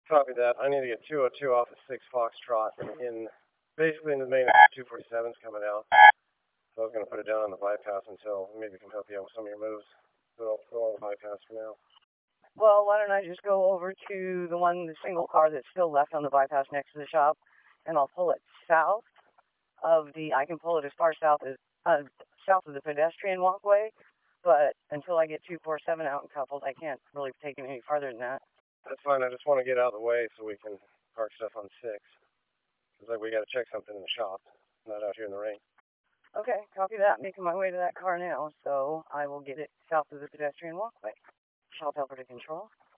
Copy that. I need to get 202 off of 6 Foxtrot basically in the main 247's coming out. So I was going to put it down on the bypass until maybe we can help you out with some of your moves. So I'll go on the bypass for now. Well, why don't I just go over to the single car that's still left on the bypass next to the shop, and I'll pull it south of I can pull it as far south of the pedestrian walkway, but until I get 247 out and coupled, I can't really take it any farther than that. That's fine. I just want to get out of the way so we can park stuff on 6. It's like we got to check something in the shop, not out here in the rain. Okay, copy that. Making my way to that car now, so I will get it south of the pedestrian walkway. Shop helper to control.